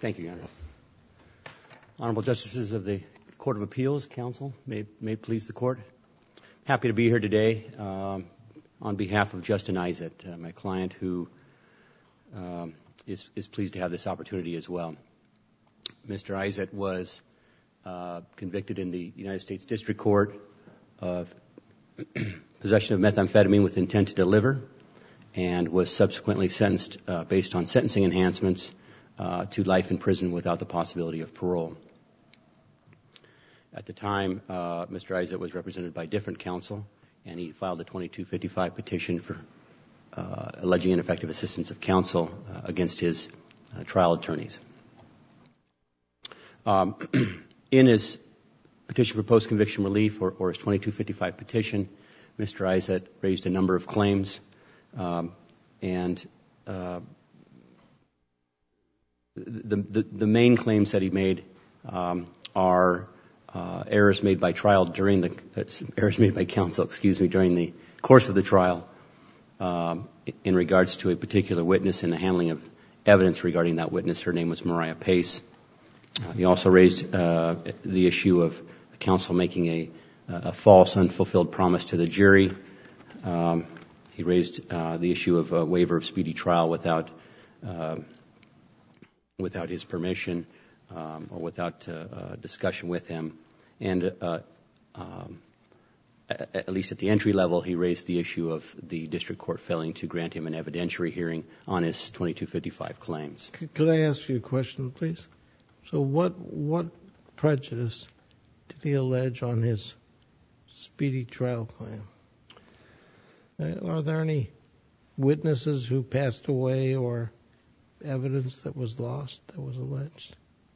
Thank you, Your Honor. Honorable Justices of the Court of Appeals, Counsel, may it please the Court. Happy to be here today on behalf of Justin Isett, my client, who is pleased to have this opportunity as well. Mr. Isett was convicted in the United States District Court of possession of methamphetamine with intent to deliver, and was subsequently sentenced based on sentencing enhancements to life in prison without the possibility of parole. At the time, Mr. Isett was represented by different counsel, and he filed a 2255 petition for alleging ineffective assistance of counsel against his trial attorneys. In his petition for post-conviction relief, or his 2255 petition, Mr. Isett raised a number of claims, and the main claims that he made are errors made by counsel during the course of the trial in regards to a particular witness and the handling of evidence regarding that witness. Her name was Mariah Pace. He also raised the issue of counsel making a false, unfulfilled promise to the jury. He raised the issue of a waiver of speedy trial without his permission or without discussion with him. And at least at the entry level, he raised the issue of the district court failing to grant him an evidentiary hearing on his 2255 claims. Could I ask you a question, please? So what prejudice did he allege on his speedy trial claim? Are there any witnesses who passed away or evidence that was lost that was alleged?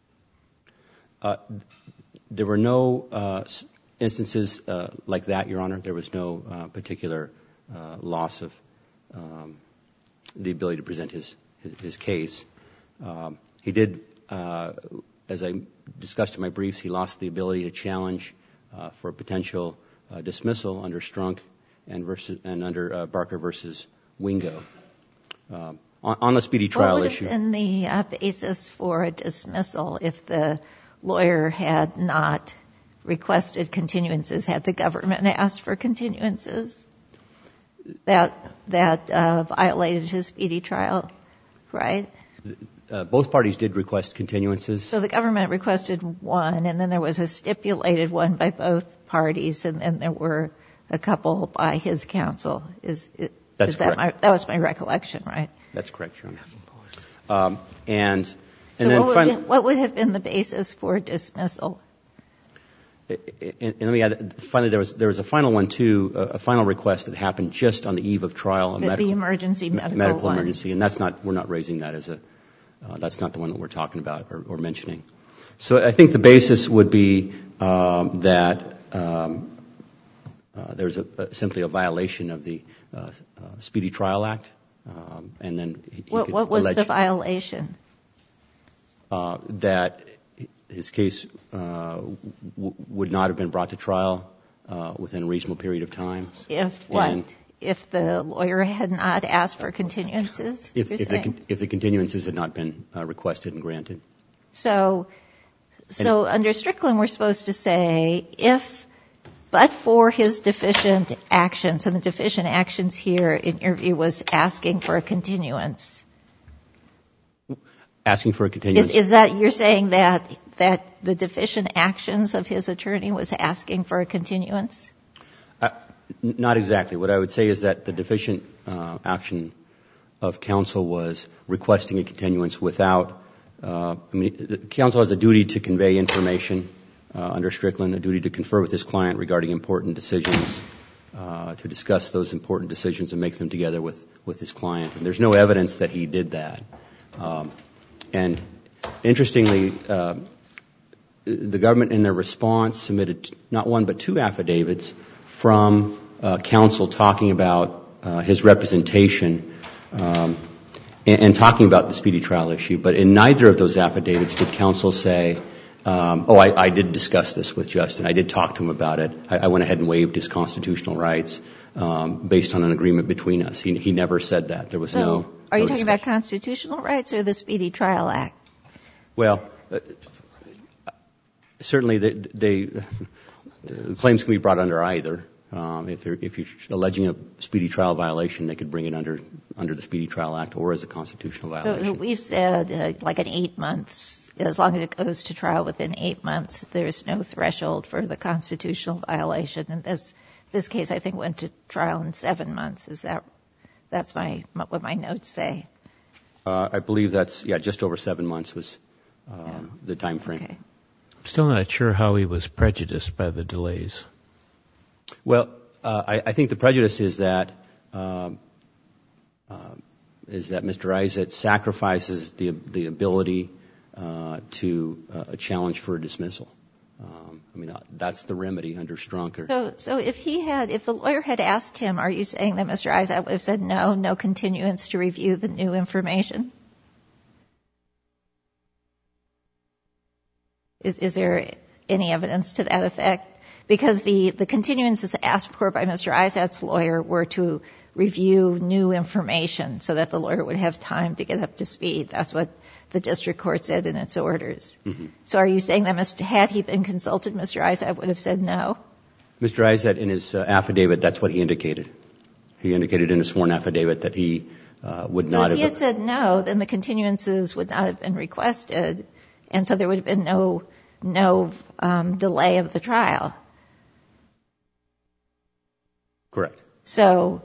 There were no instances like that, Your Honor. There was no particular loss of the ability to present his case. He did, as I discussed in my briefs, he lost the ability to challenge for a potential dismissal under Strunk and under Barker versus Wingo. On the speedy trial issue. What would have been the basis for a dismissal if the lawyer had not requested continuances? Had the government asked for continuances that violated his speedy trial right? Both parties did request continuances. So the government requested one, and then there was a stipulated one by both parties, and then there were a couple by his counsel. That's correct. That was my recollection, right? That's correct, Your Honor. What would have been the basis for dismissal? And let me add, finally, there was a final one too, a final request that happened just on the eve of trial. The emergency medical one. Emergency, and we're not raising that that's not the one that we're talking about or mentioning. So I think the basis would be that there's simply a violation of the Speedy Trial Act, and then what was the violation? That his case would not have been brought to trial within a reasonable period of time. If what? If the lawyer had not asked for continuances? If the continuances had not been requested and granted. So under Strickland, we're supposed to say but for his deficient actions, and the deficient actions here, in your view, was asking for a continuance. Asking for a continuance. Is that, you're saying that the deficient actions of his attorney was asking for a continuance? Not exactly. What I would say is that the deficient action of counsel was requesting a continuance without, counsel has a duty to convey information under Strickland, a duty to confer with his client regarding important decisions, to discuss those important decisions and make them together with his client. And there's no evidence that he did that. And interestingly, the government in their response submitted not one but two affidavits from counsel talking about his representation and talking about the speedy trial issue. But in neither of those affidavits did counsel say, I did discuss this with Justin. I did talk to him about it. I went ahead and waived his constitutional rights based on an agreement between us. He never said that. There was no. Are you talking about constitutional rights or the Speedy Trial Act? Well, certainly the claims can be brought under either. If you're alleging a speedy trial violation, they could bring it under the Speedy Trial Act or as a constitutional violation. So we've said like in 8 months, as long as it goes to trial within 8 months, there's no threshold for the constitutional violation. And this case, I think, went to trial in 7 months. That's what my notes say? I believe that's, just over 7 months was the time frame. Okay. I'm still not sure how he was prejudiced by the delays. Well, I think the prejudice is that Mr. Isett sacrifices the ability to a challenge for a dismissal. That's the remedy under Stronker. So if the lawyer had asked him, are you saying that Mr. Isett would have said no continuance to review the new information? Is there any evidence to that effect? Because the continuances asked for by Mr. Isett's lawyer were to review new information so that the lawyer would have time to get up to speed. That's what the district court said in its orders. Mm-hmm. So are you saying that had he been consulted, Mr. Isett would have said no? Mr. Isett, in his affidavit, that's what he indicated. He indicated in a sworn affidavit that he would not have... So if he had said no, then the continuances would not have been requested, and so there would have been no delay of the trial. Correct. So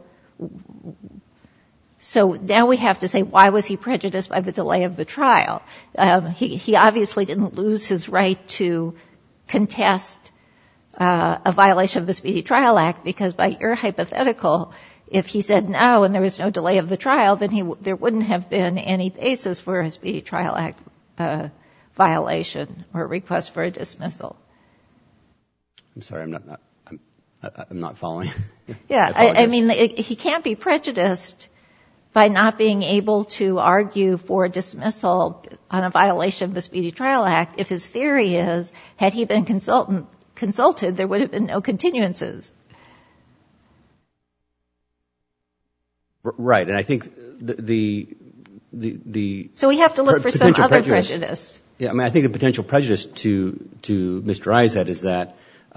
now we have to say, why was he prejudiced by the delay of the trial? He obviously didn't lose his right to contest a violation of the Speedy Trial Act, because by your hypothetical, if he said no and there was no delay of the trial, then there wouldn't have been any basis for a Speedy Trial Act violation or request for a dismissal. I'm sorry, I'm not following. Yeah, I mean, he can't be prejudiced by not being able to argue for dismissal on a violation of the Speedy Trial Act if his theory is, had he been consulted, there would have been no continuances. Right, and I think the So we have to look for some other prejudice. Yeah, I think the potential prejudice to Mr. Isett is that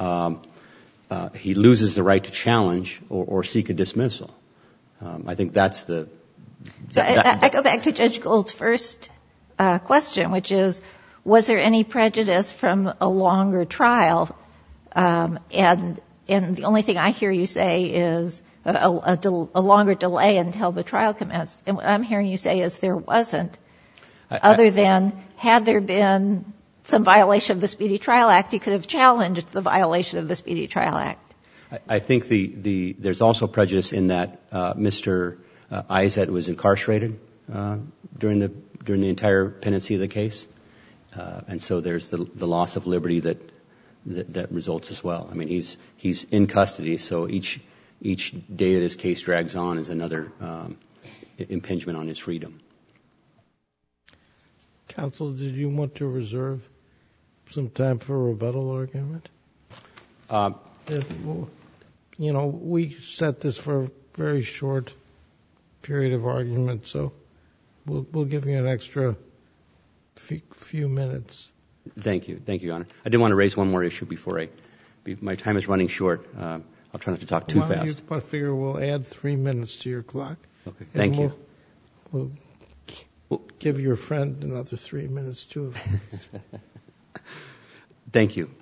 he loses the right to challenge or seek a dismissal. I think that's the... I go back to Judge Gould's first question, which is, was there any prejudice from a longer trial? And the only thing I hear you say is a longer delay until the trial commenced. And what I'm hearing you say is there wasn't, other than had there been some violation of the Speedy Trial Act, he could have challenged the violation of the Speedy Trial Act. I think there's also prejudice in that Mr. Isett was incarcerated during the entire pendency of the case, and so there's the loss of liberty that results as well. I mean, he's in custody, so each day that his case drags on is another impingement on his freedom. Counsel, did you want to reserve some time for a rebuttal argument? We set this for a very short period of argument, so we'll give you an extra few minutes. Thank you, Your Honor. I did want to raise one more issue before my time is running short. I'll try not to talk too fast. I figure we'll add 3 minutes to your clock. Okay, thank you. We'll give your friend another 3 minutes, too. Thank you.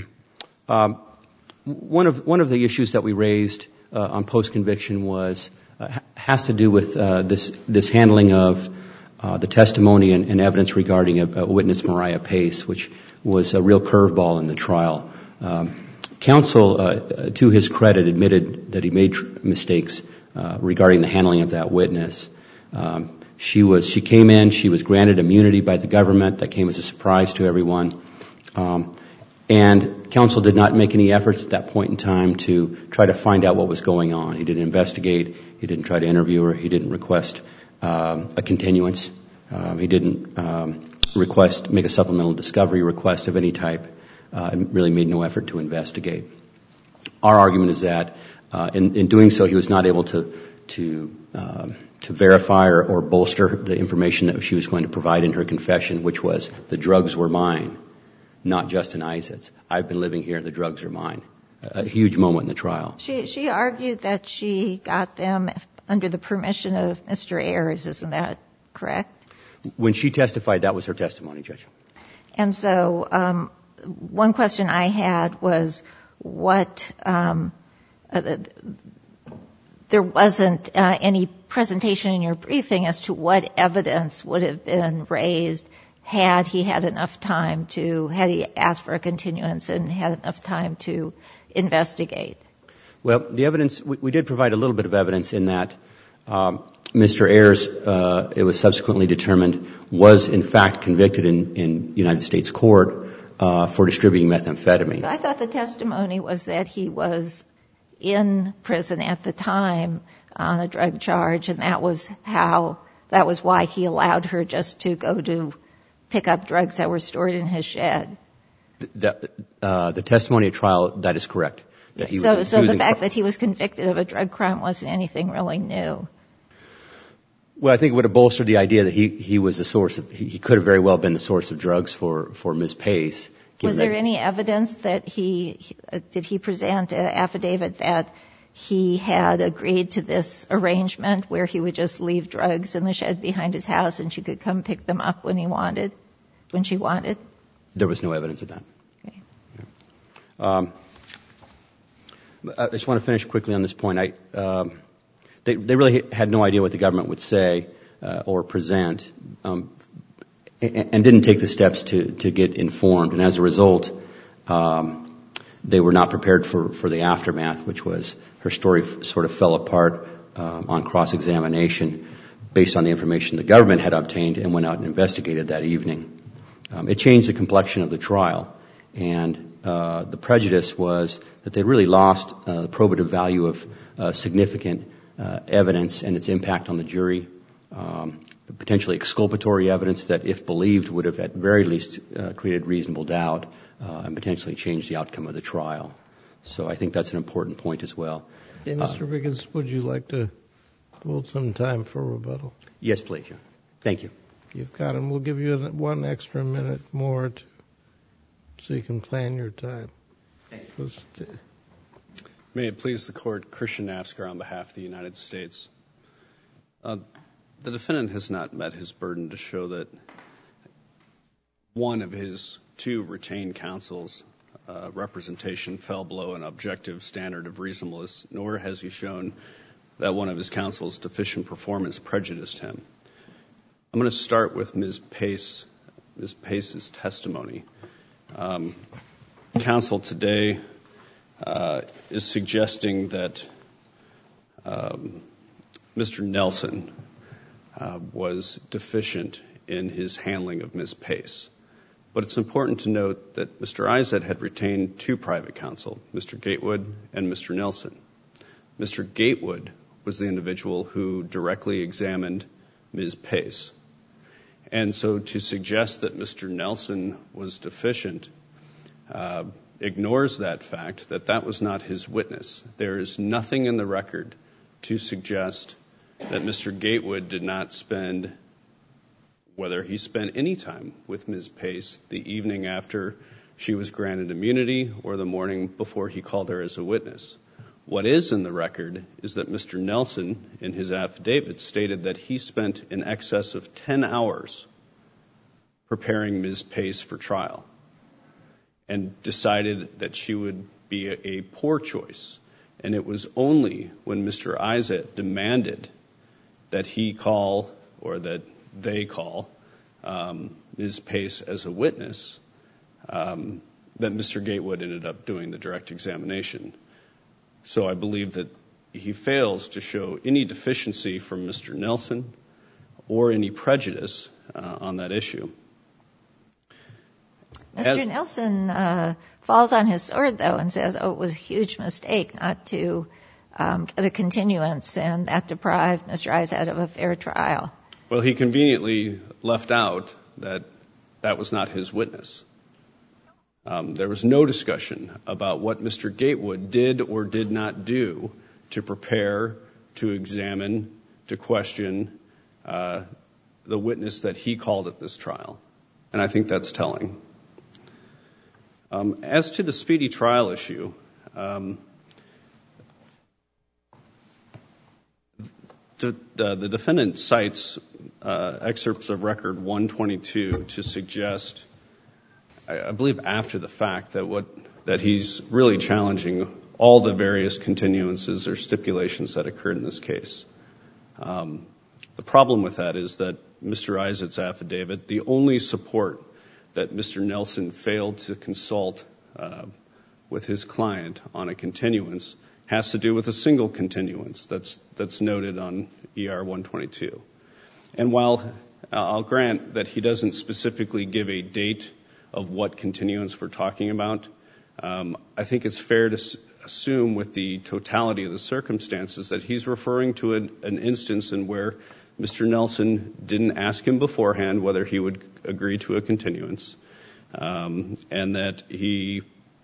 One of the issues that we raised on post-conviction has to do with this handling of the testimony and evidence regarding a witness, Mariah Pace, which was a real curveball in the trial. Counsel, to his credit, admitted that he made mistakes regarding the handling of that witness. She came in, she was granted immunity by the government. That came as a surprise to everyone. And counsel did not make any efforts at that point in time to try to find out what was going on. He didn't investigate. He didn't try to interview her. He didn't request a continuance. He didn't make a supplemental discovery request of any type. And really made no effort to investigate. Our argument is that in doing so, he was not able to verify or bolster the information that she was going to provide in her confession, which was the drugs were mine, not Justin Isett's. I've been living here, the drugs are mine. A huge moment in the trial. She argued that she got them under the permission of Mr. Ayers, isn't that correct? When she testified, that was her testimony, Judge. And so one question I had was there wasn't any presentation in your briefing as to what evidence would have been raised had he had enough time had he asked for a continuance and had enough time to investigate. Well, the evidence, we did provide a little bit of evidence in that Mr. Ayers, it was subsequently determined, was in fact convicted in United States court for distributing methamphetamine. I thought the testimony was that he was in prison at the time on a drug charge, and that was why he allowed her just to go to pick up drugs that were stored in his shed. The testimony at trial, that is correct. So the fact that he was convicted of a drug crime wasn't anything really new. Well, I think it would have bolstered the idea that he was the source of, he could have very well been the source of drugs for Ms. Pace. Was there any evidence that did he present an affidavit that he had agreed to this arrangement where he would just leave drugs in the shed behind his house and she could come pick them up when she wanted? There was no evidence of that. Okay. I just want to finish quickly on this point. They really had no idea what the government would say or present, and didn't take the steps to get informed. And as a result, they were not prepared for the aftermath, which was her story sort of fell apart on cross-examination based on the information the government had obtained and went out and investigated that evening. It changed the complexion of the trial, and the prejudice was that they really lost the probative value of significant evidence and its impact on the jury, potentially exculpatory evidence that, if believed, would have at very least created reasonable doubt and potentially changed the outcome of the trial. So I think that's an important point as well. Hey, Mr. Riggins, would you like to hold some time for rebuttal? Yes, please. Thank you. You've got him. We'll give you 1 extra minute more so you can plan your time. Thanks. May it please the Court, Christian Nafsker on behalf of the United States. The defendant has not met his burden to show that one of his 2 retained counsel's representation fell below an objective standard of reasonableness, nor has he shown that one of his counsel's deficient performance prejudiced him. I'm going to start with Ms. Pace's testimony. Counsel today is suggesting that Mr. Nelson was deficient in his handling of Ms. Pace. But it's important to note that Mr. Isett had retained 2 private counsel, Mr. Gatewood and Mr. Nelson. Mr. Gatewood was the individual who directly examined Ms. Pace. And so to suggest that Mr. Nelson was deficient ignores that fact, that was not his witness. There is nothing in the record to suggest that Mr. Gatewood did not spend, whether he spent any time with Ms. Pace the evening after she was granted immunity or the morning before he called her as a witness. What is in the record is that Mr. Nelson, in his affidavit, stated that he spent in excess of 10 hours preparing Ms. Pace for trial and decided that she would be a poor choice. And it was only when Mr. Isett demanded that he call, or that they call, Ms. Pace as a witness, that Mr. Gatewood ended up doing the direct examination. So I believe that he fails to show any deficiency from Mr. Nelson or any prejudice on that issue. Mr. Nelson falls on his sword, though, and says, it was a huge mistake not to get a continuance, and that deprived Mr. Isett of a fair trial. Well, he conveniently left out that that was not his witness. There was no discussion about what Mr. Gatewood did or did not do to prepare, to examine, to question the witness that he called at this trial. And I think that's telling. As to the speedy trial issue, the defendant cites excerpts of Record 122 to suggest, I believe after the fact, that he's really challenging all the various continuances or stipulations that occurred in this case. The problem with that is that Mr. Isett's affidavit, the only support that Mr. Nelson failed to consult with his client on a continuance has to do with a single continuance that's noted on ER 122. And while I'll grant that he doesn't specifically give a date of what continuance we're talking about, I think it's fair to assume with the totality of the circumstances that he's referring to an instance in where Mr. Nelson didn't ask him beforehand whether he would agree to a continuance, and that he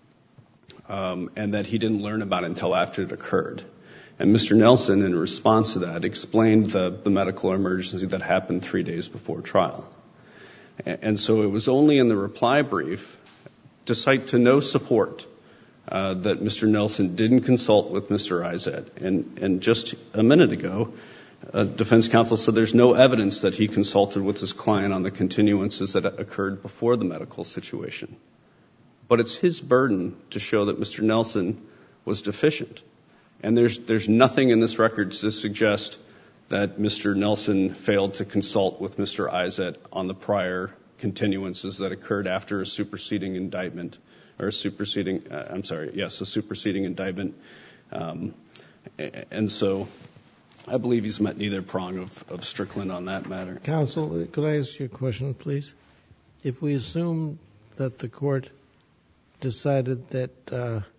didn't learn about it until after it occurred. And Mr. Nelson, in response to that, explained the medical emergency that happened 3 days before trial. And so it was only in the reply brief, to cite to no support, that Mr. Nelson didn't consult with Mr. Isett. And just a minute ago, defense counsel said there's no evidence that he consulted with his client on the continuances that occurred before the medical situation. But it's his burden to show that Mr. Nelson was deficient. And there's nothing in this record to suggest that Mr. Nelson failed to consult with Mr. Isett on the prior continuances that occurred after a superseding indictment, or a superseding indictment. And so I believe he's met neither prong of Strickland on that matter. Counsel, could I ask you a question, please? If we assume that the court decided that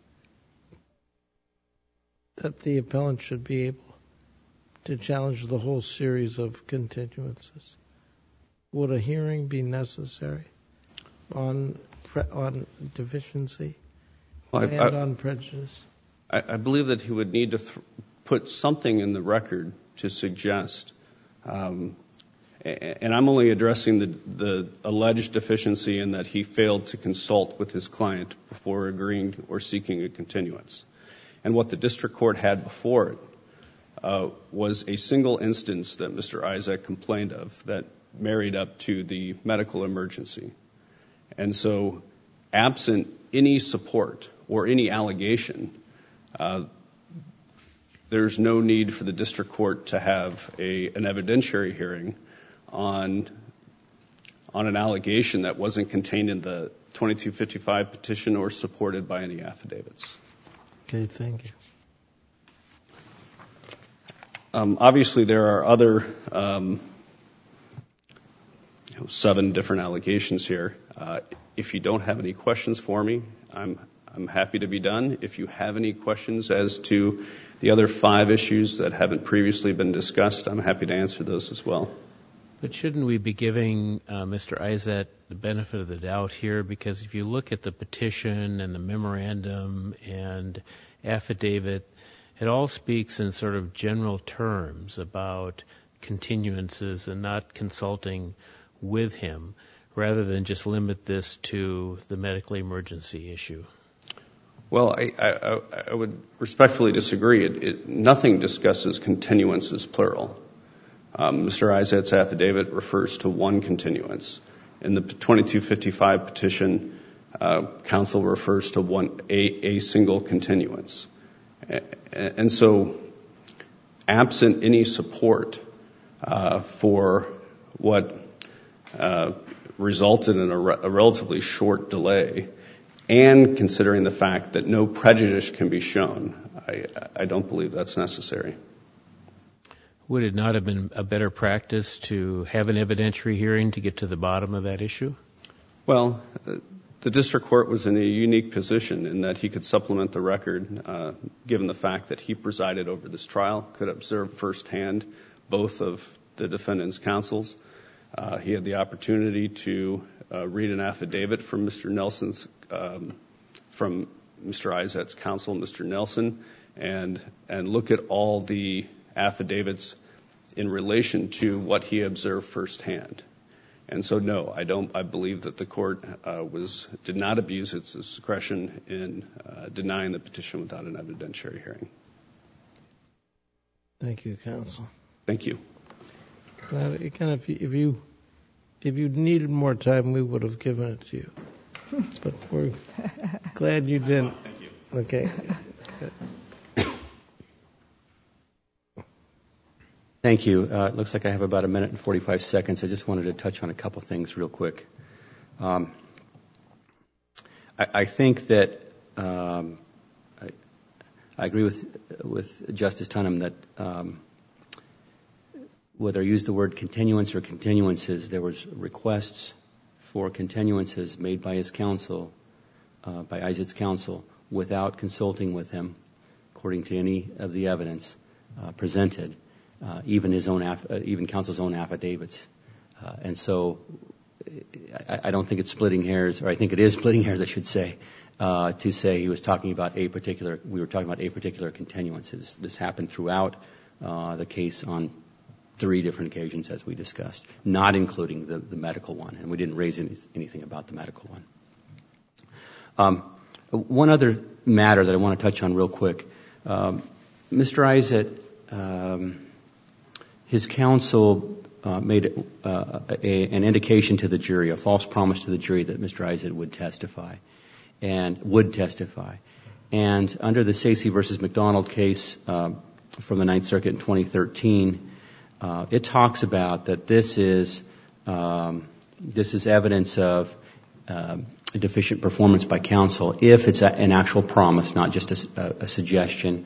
the appellant should be able to challenge the whole series of continuances, would a hearing be necessary on deficiency and on prejudice? I believe that he would need to put something in the record to suggest, and I'm only addressing the alleged deficiency in that he failed to consult with his client before agreeing or seeking a continuance. And what the district court had before it was a single instance that Mr. Isett complained of that married up to the medical emergency. And so absent any support or any allegation, there's no need for the district court to have an evidentiary hearing on an allegation that wasn't contained in the 2255 petition or supported by any affidavits. Okay, thank you. Obviously, there are other 7 different allegations here. If you don't have any questions for me, I'm happy to be done. If you have any questions as to the other 5 issues that haven't previously been discussed, I'm happy to answer those as well. But shouldn't we be giving Mr. Isett the benefit of the doubt here? Because if you look at the petition and the memorandum and affidavit, it all speaks in sort of general terms about continuances and not consulting with him, rather than just limit this to the medical emergency issue. Well, I would respectfully disagree. Nothing discusses continuances, plural. Mr. Isett's affidavit refers to one continuance. In the 2255 petition, counsel refers to a single continuance. And so, absent any support for what resulted in a relatively short delay, and considering the fact that no prejudice can be shown, I don't believe that's necessary. Would it not have been a better practice to have an evidentiary hearing to get to the bottom of that issue? Well, the district court was in a unique position in that he could supplement the record, given the fact that he presided over this trial, could observe firsthand both of the defendant's counsels. He had the opportunity to read an affidavit from Mr. Isett's counsel, Mr. Nelson, and look at all the affidavits in relation to what he observed firsthand. And so, no, I believe that the court did not abuse its discretion in denying the petition without an evidentiary hearing. Thank you, counsel. Thank you. If you needed more time, we would have given it to you. But we're glad you didn't. Thank you. Okay. Thank you. It looks like I have about 1 minute and 45 seconds. I just wanted to touch on a couple things real quick. I think that I agree with Justice Tunham that whether I use the word continuance or continuances, there was requests for continuances made by his counsel, by Izet's counsel, without consulting with him, according to any of the evidence presented, even counsel's own affidavits. And so I don't think it's splitting hairs, or I think it is splitting hairs, I should say, to say we were talking about a particular continuances. This happened throughout the case on 3 different occasions, as we discussed, not including the medical one, and we didn't raise anything about the medical one. One other matter that I want to touch on real quick. Mr. Izet, his counsel made an indication to the jury, a false promise to the jury that Mr. Izet would testify. And under the Stacey versus McDonald case from the Ninth Circuit in 2013, it talks about that this is evidence of deficient performance by counsel if it's an actual promise, not just a suggestion.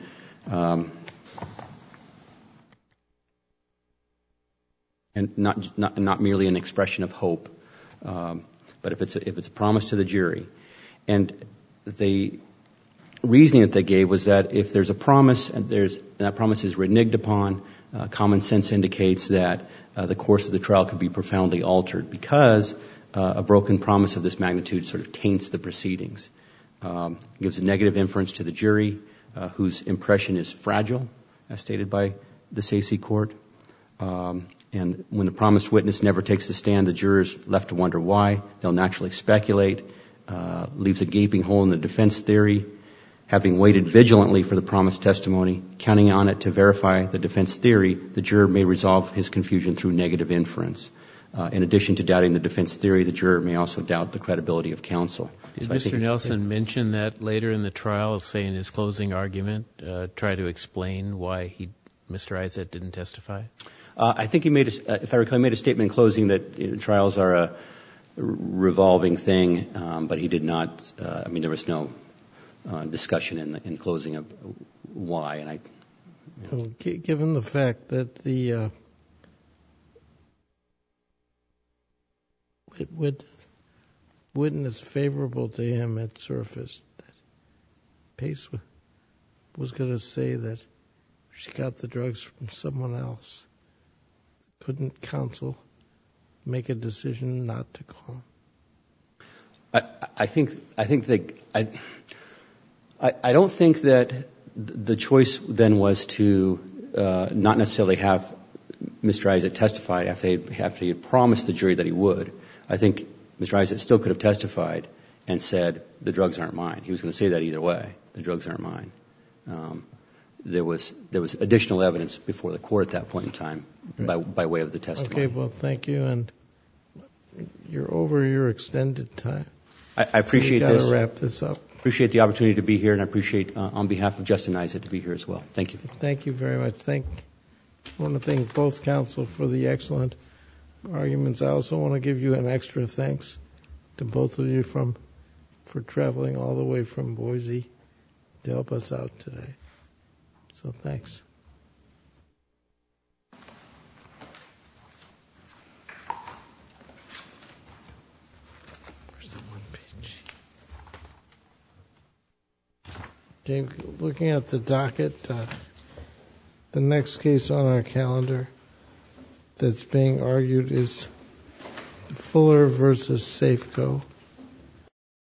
And not merely an expression of hope, but if it's a promise to the jury. And the reasoning that they gave was that if there's a promise and that promise is reneged upon, common sense indicates that the course of the trial could be profoundly altered because a broken promise of this magnitude sort of taints the proceedings. Gives a negative inference to the jury, whose impression is fragile, as stated by the Stacey court. And when the promised witness never takes the stand, the jurors left to wonder why. They'll naturally speculate, leaves a gaping hole in the defense theory. Having waited vigilantly for the promised testimony, counting on it to verify the defense theory, the juror may resolve his confusion through negative inference. In addition to doubting the defense theory, the juror may also doubt the credibility of counsel. Did Mr. Nelson mention that later in the trial, say in his closing argument, try to explain why Mr. Izet didn't testify? I think he if I recall, he made a statement in closing that trials are a revolving thing, but he did not. There was no discussion in closing of why. And given the fact that the witness favorable to him had surfaced, that Pace was going to say that she got the drugs from someone else, couldn't counsel make a decision not to call? I don't think that the choice then was to not necessarily have Mr. Izet testify after he had promised the jury that he would. I think Mr. Izet still could have testified and said, the drugs aren't mine. He was going to say that either way. The drugs aren't mine. There was additional evidence before the court at that point in time by way of the testimony. Okay, well, thank you. And you're over your extended time. I appreciate this. We've got to wrap this up. Appreciate the opportunity to be here, and I appreciate, on behalf of Justin Izet, to be here as well. Thank you. Thank you very much. I want to thank both counsel for the excellent arguments. I also want to give you an extra thanks to both of you for traveling all the way from Boise to help us out today. So thanks. Where's the one page? Okay, looking at the docket, the next case on our calendar that's being argued is Fuller versus Safeco.